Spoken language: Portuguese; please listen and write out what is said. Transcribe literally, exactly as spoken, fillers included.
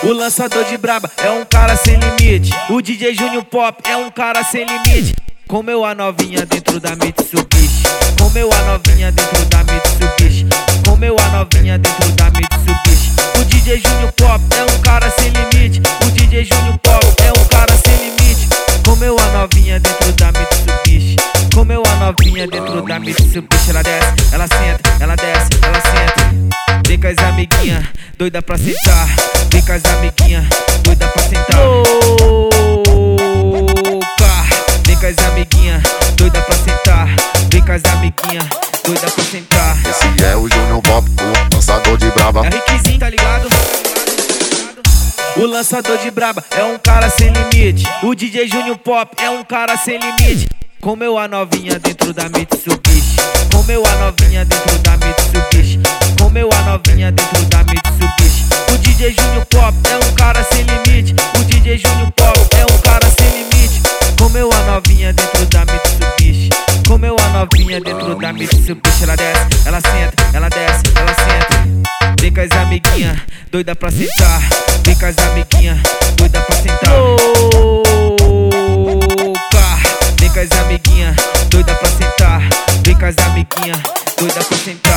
O lançador de braba é um cara sem limite. O D J Júnior Pop é um cara sem limite. Comeu a novinha dentro da Mitsubishi. Comeu a novinha dentro da Mitsubishi. Comeu a novinha dentro da Mitsubishi. O D J Júnior Pop é um cara sem limite. O D J Júnior Pop é um cara sem limite. Comeu a novinha dentro da Mitsubishi. Comeu a novinha dentro da Mitsubishi. Ela desce, ela senta, ela desce, ela senta. Vem com as amiguinhas, doida pra sentar. Vem com as amiguinhas, doida pra sentar. Louca. Vem com as amiguinhas, doida pra sentar. Vem com as amiguinhas, doida pra sentar. Esse é o Júnior Pop, o lançador de braba. É Rickzinho, tá ligado? O lançador de braba é um cara sem limite. O D J Júnior Pop é um cara sem limite. Comeu a novinha dentro da Mitsubishi. Comeu a novinha dentro da Mitsubishi. Comeu a novinha dentro da Mitsubishi. O D J Júnior Pop é um cara sem limite. O D J Júnior Pop é um cara sem limite. Comeu a novinha dentro da Mitsubishi. Comeu a novinha dentro da Mitsubishi. Ela desce, ela senta, ela desce, ela senta. Vem com as amiguinhas, doida pra sentar. Vem com as amiguinhas, doida pra sentar. Louca. Vem com as amiguinhas, doida pra sentar. Vem com as amiguinhas, doida pra sentar.